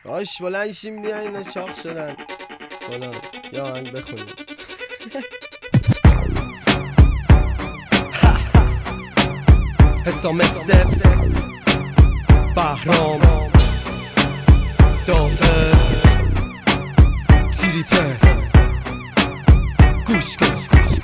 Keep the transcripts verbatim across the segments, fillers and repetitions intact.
آش بلند شیم بیاین شاخ شدن فلان یا آهنگ بخونیم. حسام استف بهرام دافر تریپر گوش کن.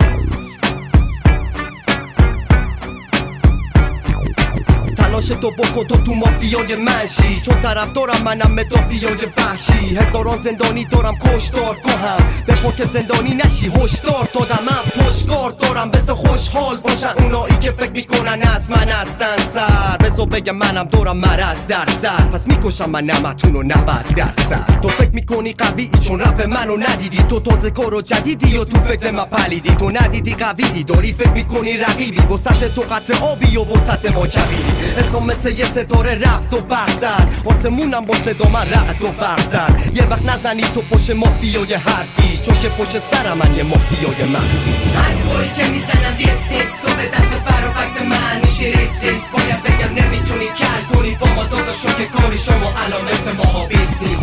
تلاش تو بکن تو تو مافیای منشی، چون طرفدارم منم مدافیای وحشی. هزاران زندانی دارم کشدار کنم، بخون که زندانی نشی هشدار دادم. من پشتکار دارم بذار خوشحال باشن اونایی که فکر میکنن از من هستن سر. بذار بگم منم دارم مرض در سر، پس میکشم من نمتونو نود درصد. تو فکر میکنی قویی چون رپ منو ندیدی، تو تازه کارو جدیدی و تو فکر من پلیدی. تو ندیدی قویی داری فکر میکنی رقیبی، وسط تو قطر آبی و وسط ما کبیری. حسام مثل یه ستاره رفت و برزد، آسمونم با صدا من رعد و برزد. یه وقت نزنی تو پشت مافیای حرفی، چون که پشت سر من یه مافیای مخفی. حرفایی که میزنم دیست نیست، تو به دست برابط من میشی ریس ریس. باید بگم نمیتونی کل کنی با ما داداشو که کاری شما الان مثل ماها بیست نیست.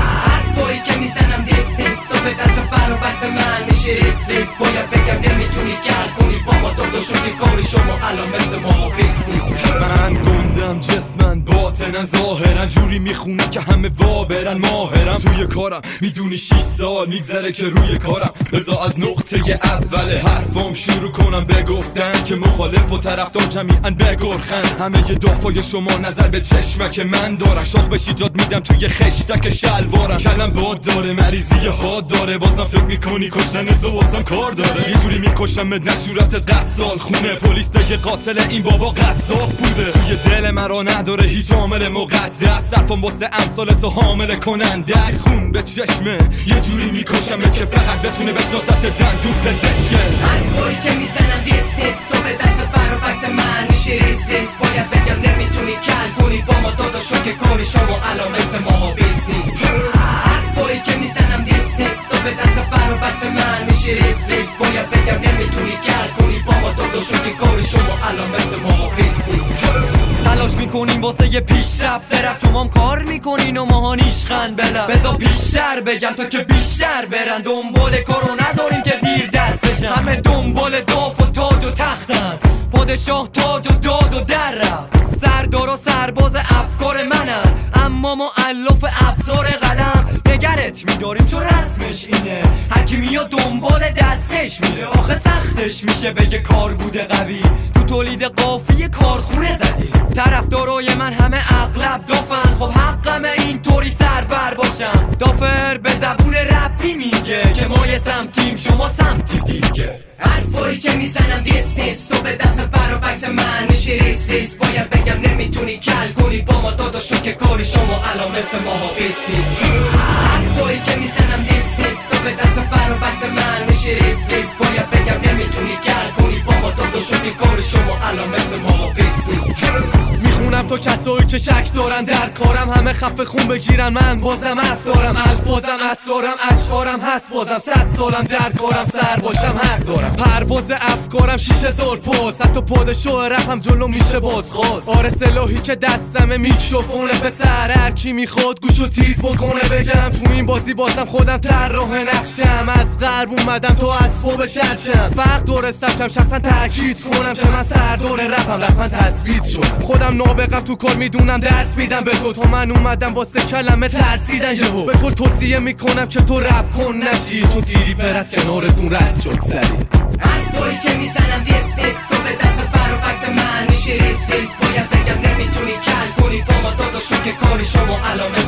حرفایی که میزنم دیست نیست، تو به دست برابط من میشی ریس ریس. باید بگم نمیتونی کل کنی با ما داداشو که کاری شما الان مثل ماها بیست نیست. من گندم جسمن باطنن ظاهرن، جوری میخونه که همه وابرن ماهرم. توی کارم میدونی شیش سال میگذره که روی کارم. بذار از نقطه اول حرفام شروع کنم بگفتن که مخالف و طرفدار جمیعن بگرخن. همه ی دافای شما نظر به چشمک من دارن، شاخ بشی جاد میدم توی خشتک شلوارم. کلم باد داره مریضی ها داره، بازم فکر میکنی کشتن تو بازم کار داره. یه جوری میکشم نشورتت قصال خونه، پلیس بگه قاتل این بابا قصاب بوده. توی دل مرا نداره هیچ عامل مقدس، صرفم واسه امثال تو حامل کننده. خون به چشمه یه جوری میکشمه که فقط بتونه بشناست دندون پزشکه. حرفایی که میزنم دیست نیست، تو به دست برابط من میشی ریز ریز. باید بگم نمیتونی کل کنی با ما داداشو که کاری شما الان مثل ماها بیست نیست. حرفایی که میزنم دیست نیست، تو به دست برابط من میشی ریز ریز. باید بگم نمیتونی کل کنی با ما داداشو که کاری شما الان مثل ماها بیست نیست. تلاش میکنیم واسه یه پیشرفت رفت، شمام کار میکنین و ماها نیشخند بلد. بذار پیشتر بگم تا که بیشتر برن، دنبال کارو نداریم که زیر دست بشن. همه دنبال داف و تاج و تختن، پادشاه تاج و داد و در رفت. سردار و سرباز افکار منن، اما مؤلف ابزار قلم. نگرت میداریم چون رسمش اینه، هرکی میاد دنبال دستش میره. آخه سختش میشه بگه کار بوده قوی، تو تولید قافیه کارخونه زدی. طرفدارای من همه اغلب دافن، خب حقمه اینطوری سرور باشم. دافر به زبون رپی میگه که ما یه سمتیم شما سمتی دیگه. حرفایی که میزنم دیست نیست، تو به دست برابط من میشی ریز ریز. باید بگم نمیتونی کل کنی با ما داداشو که کاری شما الان مثل ماها بیست نیست. حرفایی که میزنم دیست نیست، تو به دست برابط من میشی ریز ریز. باید بگم نمیتونی کل کنی با ما داداشو که کاری شما الان مثل ماها بیست نیست. میخونم تو کسایی که شک دارن در کارم، همه خفه خون بگیرن من بازم حرف دارم. الفاظم اسرارم اشعارم هست بازم، صد سالم در کارم سر باشم حق دارم. پرواز افکارم شیش هزار پاس، حتی پادشاه رپ هم جلو میشه بازخواست. آره سلاحی که دستمه میکروفونه، پسر هر کی میخواد گوشو تیز بکنه. بگم تو این بازی بازم خودم طراح نقشم، از غرب اومدم تو اسباب شرشم. فرق داره سبکم شخصا تاکید کنم که من سردار رپم رسما تثبیت شدم. خودم نابغم تو کار میدونم درس میدم به تو، تا من اومدم واسه کلمه ترسیدن یهو. به کل توصیه میکنم که تو رپ کن نشی، چون تیری پر از کنارتون رد شد سری. حرفایی که میزنم دیست نیست، تو به دست برابط من میشی ریز ریز. باید بگم نمیتونی کل کنی با ما داداشو که کاری شما الان